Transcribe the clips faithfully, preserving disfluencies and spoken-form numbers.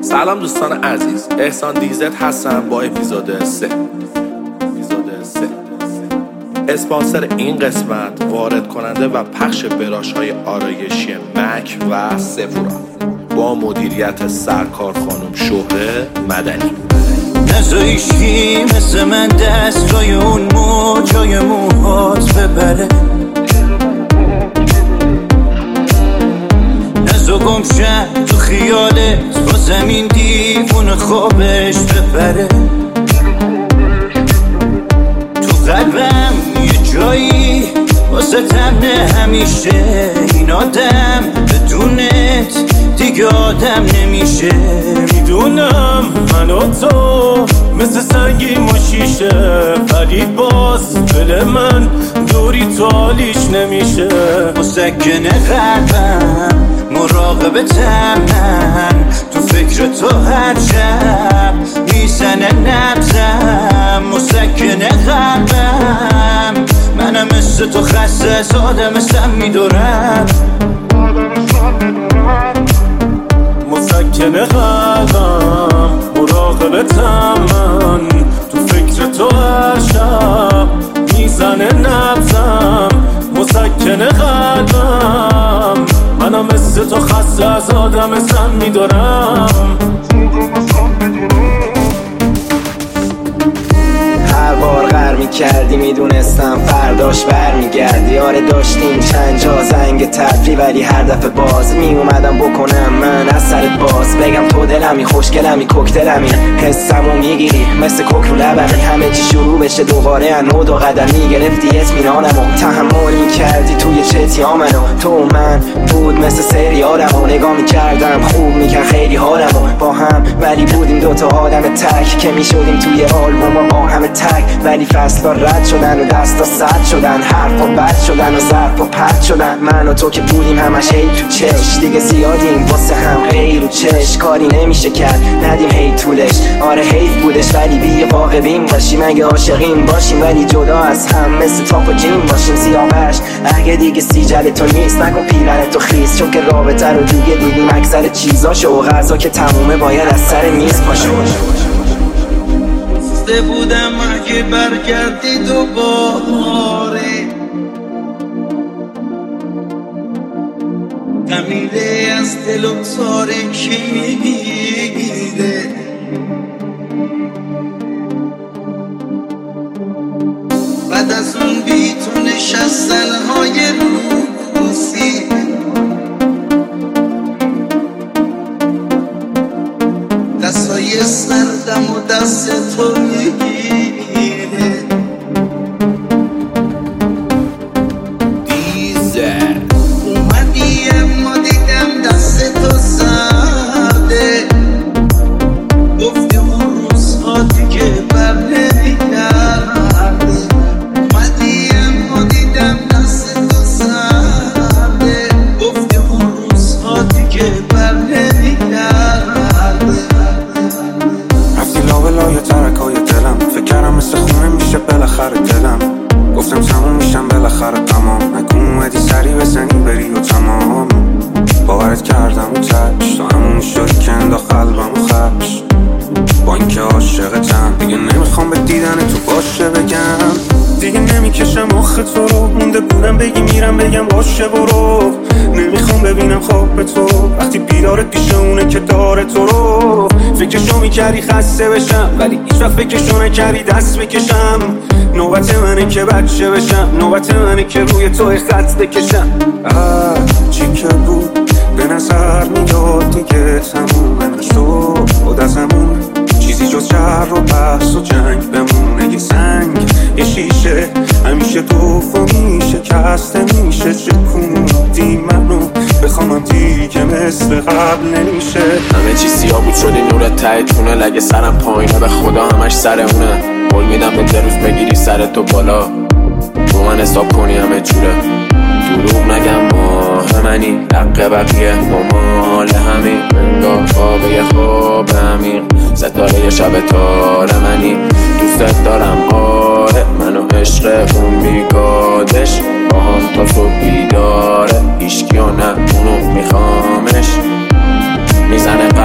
سلام دوستان عزیز، احسان دیزت هستم با اپیزود سه. اپیزود سه اسپانسر این قسمت وارد کننده و پخش براش های آرایشی مک و سفورا با مدیریت سرکار خانم شهره مدنی. نزایشی مثل من دست روی اون مو جای موهات ببره، نزا گمشن تو خیالت با زمین دیوون خوابش ببره. تو قلبم یه جایی واسه تمنه همیشه، این آدم بدونت دیگه آدم نمیشه. میدونم من و تو مثل سنگی و شیشه، ولی باز دل من دوری تو حالیش نمیشه. مسکن قلبم مراقبتم، من تو فکر تو هر شب میزنه نبزم. مسکن قلبم منم مثل تو خسته از آدم سم میدورم. مسکن قلبم مراقبتم، من تو فکر تو هر شب میزنه نبزم. مسکن قلبم منم مثل تو خسته از آدم سم میدارم. هر بار غر میکردی میدونستم فرداش بر میگردی. آره داشتیم چند جا زنگ تفری، ولی هر دفعه باز میومدم بکنم من از سرت باز. بگم تو دلمی خوشگلمی کوکتلمی، حسمو میگیری مثل کوک رو لبمی. همه چی شروع بشه دوباره انو دو قدم میگرفتی اطمینانمو، تحمل میکردی توی چتیامنو. تو و من بود مثل سریالمو، نگاه میکردم خوب میکرد خیلی حالمو با هم، ولی بودیم دوتا آدم تک که میشدیم توی آلبوم با همه تک. ولی فصلا رد شدن و دستا سرد شدن، حرفا بد شدن و ظرفا پرد شدن. من و تو که بودیم همش هی تو چش، دیگه زیادیم واسه هم غیر و چش. کاری نمیشه کرد ندیم هی طولش، آره حیف بودش ولی بیا واقعیم باشیم. اگه عاشقیم باشیم ولی جدا از هم مثل تاپ و جیم باشیم. سیاوش اگه دیگه سیجل تو نیست نکن پیرن تو خیز، چون که رابطه رو دیگه دیدیم اکثر چیزاشو و غذا که تمومه باید از سر میز پاشو. بودم اگه برگردی دوباره، تمیره از دل و تارکی میگیره. بعد از اون بی تو نشستن های روسی، دستای سردم و دست تو میگیره. دیزل اومدی اما دیدم دست تو سرده، گفتی اون روزها دیگه بر نمیگرده. اومدی اما دیدم دست تو سرده، گفتی اون روزها دیگه بر نمیگرده. لای ترکای دلم فکر کردم مثل خونه میشه بالاخره دلم. گفتم تموم میشم بالاخره تمام، نکن اومدی سری بزنی بری و تمام. باورت کردم و تش تا همون شدی که انداخت قلبم و خش. با اینکه عاشقتم دیگه نمیخوام به دیدن تو باشه بگم. دیگه نمیکشم آخ تو رو، مونده بودم بگی میرم بگم باشه برو. نمیخوام ببینم خواب تو وقتی بیدارت پیش اونه که داره تو رو. فکرشو میکردی خسته بشم، ولی هیچ وقت فکرشو نکردی دست بکشم. نوبت منه که بچه بشم، نوبت منه که روی تو خط بکشم. آه چی که بود به نظر میاد دیگه تمومه، نشد بود از همون چیزی جز شر و بحث و جنگ بمونه. یه سنگ یه شیشه همیشه توف و میشه کسته میشه. چکوندی منو بخوامم دیگه مثل قبل نمیشه. همه چی سیاه بود شدی نور ته تونل، اگه سرم پایینه به خدا همش سر اونه. قول میدم به دروز بگیری سرتو بالا، با من حساب کنی همه جوره. دروغ نگم ماه منی، حق بقیه ممال همین. انگاه خواب یه خواب عمیق، ستاره شب تار منی. دوستت دارم آره، منو عشق اون بیگادش با هم تا صبح بیداره. ایشکی و نه اونو میخوامش، میزنه قلب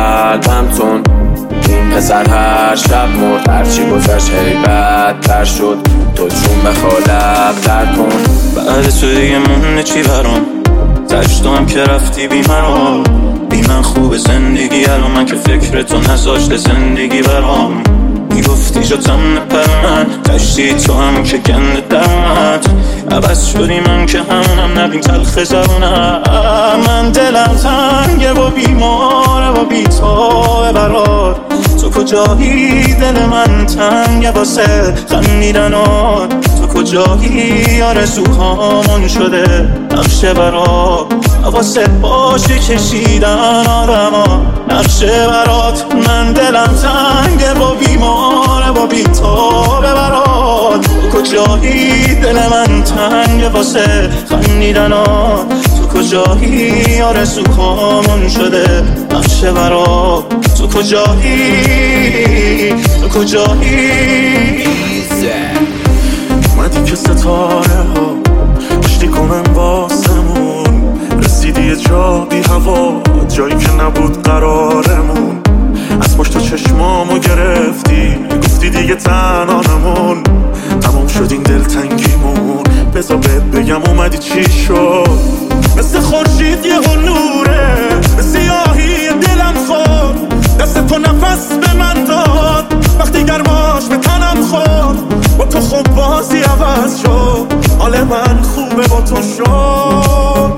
قلبم تون. این پسر هر شب مرد، هرچی گذشت هی بدتر شد. تو چون بخوا لب در کن. بعد تو دیگه مونه چی برام؟ تشت هم که رفتی بی مرام. بی من خوب زندگی الان من که فکر تو نذاشته زندگی برام. میگفتی جاتم نپر من، تشتی تو هم که گنده درمت. عوض شدی من که همونم نبین تلخ زبونم. من دلم تنگه و بیماره و بیتابه برات. تو کجایی دل من تنگه واسه خندیدنات. تو کجایی آرزوهامون شده نقشه برات. واسه باشی کشیدن آدما نقشه برات. من دلم تنگه و بیماره و بیتابه برات. تو کجایی دل من تنگه واسه خندیدنات. تو کجایی آرزوهامون شده نقشه برات. تو کجایی تو کجایی اومدی که ستاره ها آشتی کنن واسمون. رسیدی یه جا بی هوا، جایی که نبود قرارمون. از پشت چشمامو گرفتی، گفتی دیگه تنهامون. تمام شد این دلتنگیمون. بذار بهت بگم اومدی چی شد. مثل خورشید یه نوره، سیاهی دلم خورد. دست تو نفس به من داد، وقتی گرماش به تنم خورد. با تو خوب بازی عوض شد، حال من خوبه با تو شد.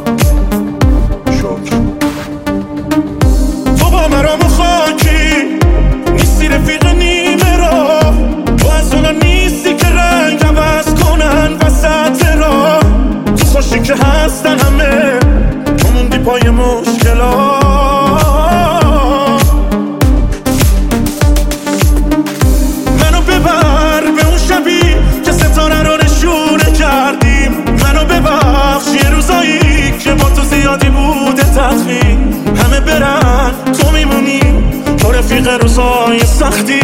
شد تو با مرام خاکی نیستی، رفیق نیمه را. تو از اونا نیستی که رنگ عوض کنن وسط را. تو خوشی که هستن همه، تو موندی پای مشکلات. منو ببر به اون شبی که ستاره رو نشونه کردیم. منو ببخش یه روزایی که با تو زیادی بوده تدخین. همه برن تو میمونی، تو رفیق روزای سختی.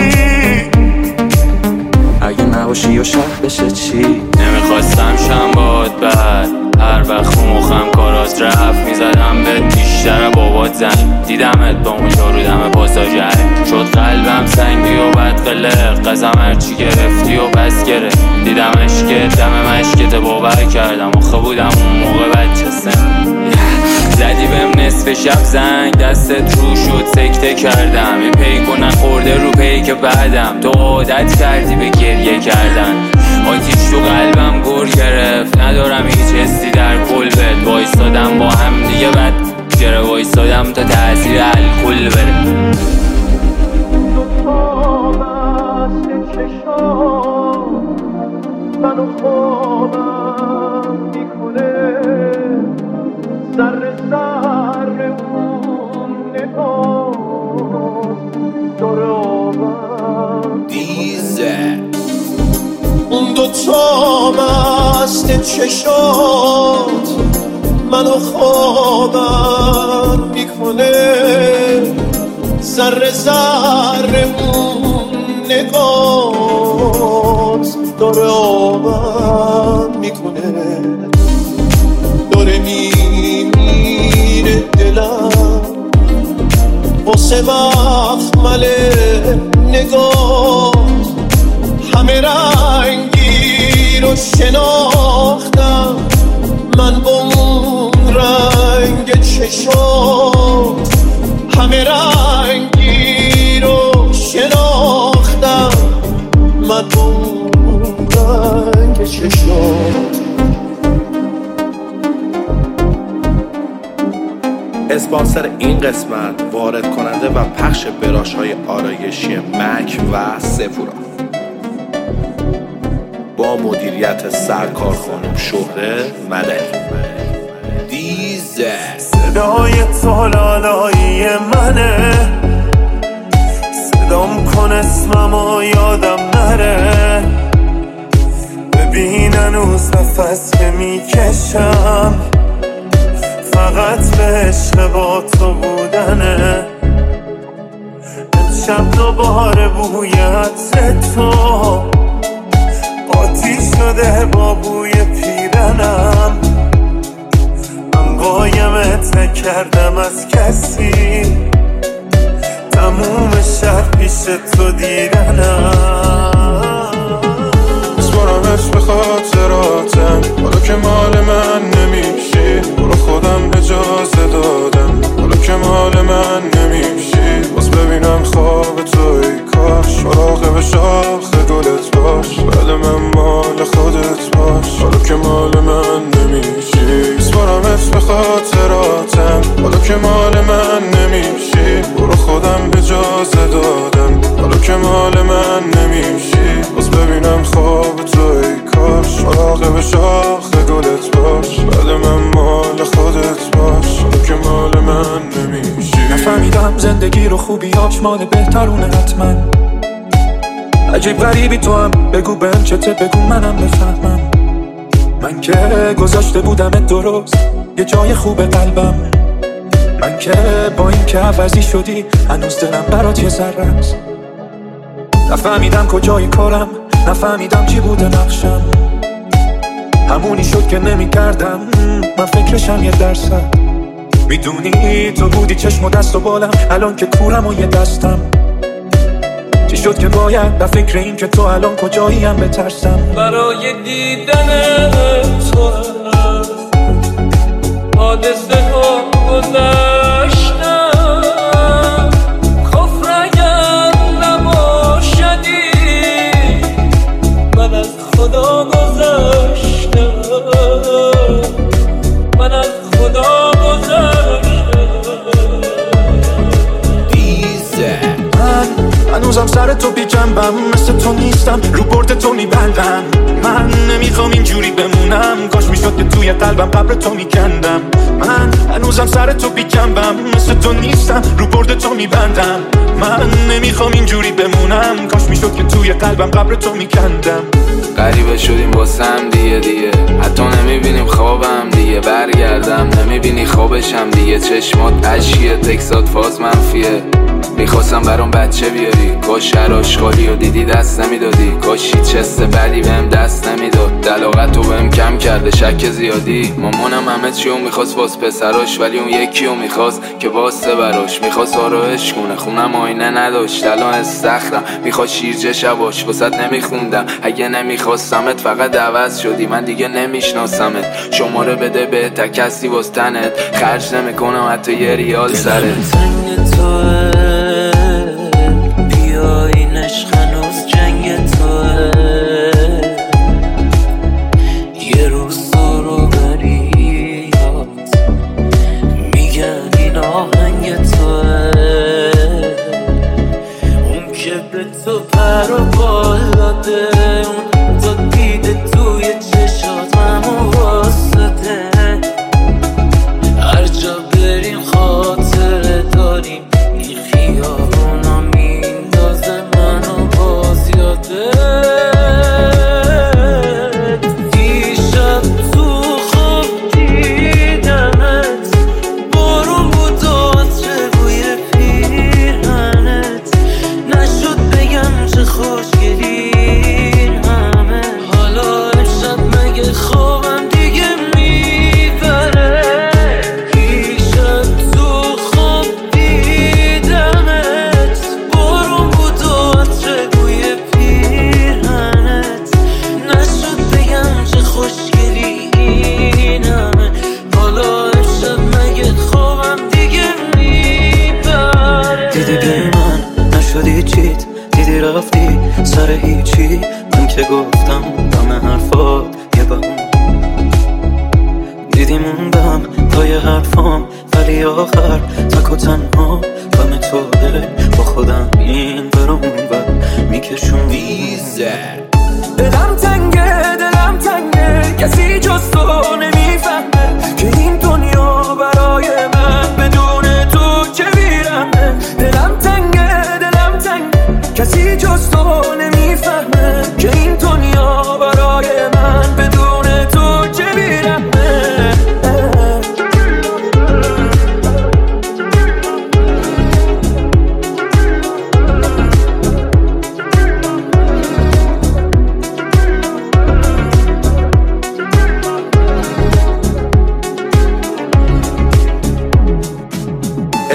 اگه نباشی و شب بشه چی؟ نمیخواستم شم باد بد. هر وقت رو مخم کارات رفت میزدم بهت بیشتر بابات زنگ. دیدمت با اون یارو دم پاساژر، شد قلبم سنگی و بد قلق. قزم هرچی گرفتی و بس گرفت. دیدمش که دم مشکت باور کردم. آخه بودم اون موقع بچه سن. زدی بهم نصف شب زنگ، دستت رو شد سکته کردم. این پیکو نخورده رو پیک بعدم. تو عادت کردی به گریه کردن. آتیش تو قلبم گر گرفت، ندارم هیچ حسی در قلبت. وایستادم با هم دیگه بد جره، وایستادم تا تأثیر الکل بره. منو خوابم میکنه، سر سر اون نگاه داره آبم دیزه. اون دوتا مست چشات منو خوابم میکنه، سر سر اون نگات داره آبم میکنه. داره میمیره دلم واسه مخمل نگات. همه رنگی رو شناختم من با اون رنگ چشات. همه رنگی رو شناختم من با اون رنگ چشات. اسپانسر این قسمت وارد کننده و پخش براش‌های آرایشی مک و سفورا با مدیریت سرکار خانم شهره مدنی. دیزه صدای تالالایی منه، صدام کن اسممو یادم نره. ببین هنوز نفس که میکشم، فقط به عشق با تو بودنه. امشب دوباره بوی عطر تو قاطی شده با بوی پیرنم. من قایمت نکردم از کسی، تموم شهر پیش تو دیدنم اسپارمت به خاطراتم حالا که مال من نمیشی برو خودم اجازه دادم حالا که مال من نمیشی باز ببینم خواب توی کاش مراقب شاخ گلت باش بعد من مال خودت باش حالا که مال من نمیشی اسپارمت به خاطراتم حالا که مال من نمیشی برو خودم اجازه دادم حالا که مال من نمیشی باز ببینم خواب توی کاش مراقب شاخ گلت باش بعد من مال خودت باش حالا که مال من نمیشی نفهمیدم زندگی رو خوبیاش مال بهترونه حتما عجیب غریبی تو هم بگو بهم چته بگو منم بفهمم من که گذاشته بودم درست یه جای خوب قلبم من که با این که عوضی شدی هنوز دلم برات یه ذره است نفهمیدم کجای کارم نفهمیدم چی بوده نقشم همونی شد که نمی کردم من فکرشم یه درصد میدونی تو بودی چشم و دست و بالم الان که کورم و یه دستم چی شد که باید به فکر این که تو الان کجایی هم بترسم برای دیدن تو حادثه ها گذشتم کفر اگر نباشدی من از خدا گذشتم من از خدا گذشتم من هنوزم سر تو بی جنبم مثل تو نیستم رو برد تو میبندم من نمیخوام اینجوری بمونم کاش میشد که توی قلبم قبر تو میکندم من هنوزم سر تو بی جنبم مثل تو نیستم رو برد تو میبندم من نمیخوام اینجوری بمونم کاش میشد که توی قلبم قبر تو میکندم غریبه شدیم واسم دیگه دیگه حتی نمیبینیم خوابم دیگه برگردم نمیبینی خوابشم دیگه چشمات اشکیه تکسات فاز منفیه میخواستم برام بچه بیاری کاش هر آشغالی و دیدی دست نمیدادی کاش هیچ حس بدی بهم دست نمیداد دلاغت رو بهم کم کرده شک زیادی مامانم همه چیو میخواست باز پسراش ولی اون یکیو میخواست که واسه براش میخواست آرایش کنه خونم آینه نداشت الان استخرم میخواست شیرجه شباش واسط نمیخوندم اگه نمیخواستمت فقط عوض شدی من دیگه نمیشناسمت شماره بده به تکستی باز تنت خرج نمیکنم حتی یه ریال سرت بیا این عشق هنوز جنگ توه یه روز تو رو بریاد میگن این آهنگ توه اون که به تو پر و بال داده اون تا دیده توی چشات همون واسطه هر جا بریم خاطره داریم این خیابونا میندازه منو باز یاده دیشب تو خواب دیدمت بارون بود و عطر بوی پیرهنت نشد بگم چه خوشگلی این همه حالا امشب مگه خوابم دیگه میبره رفتی سر هیچی من که گفتم دم حرفات یه بهم دیدی موندم پای حرفام ولی آخر تک و تنها غم توه با خودم این برام بر میکشون دلم تنگه دلم تنگه کسی جز تو نمیفهمه که این دنیا برای من بدون تو چه بیرمه دلم تنگه دلم تنگه کسی جز تو نمیفهمه که این دنیا برای من بدون تو چه بیرمه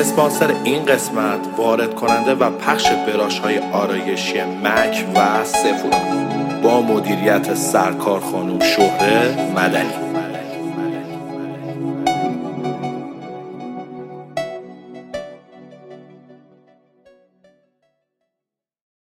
اسپانسر این قسمت وارد کننده و پخش براش‌های آرایشی مک و سفورا با مدیریت سرکار خانم شهره مدنی.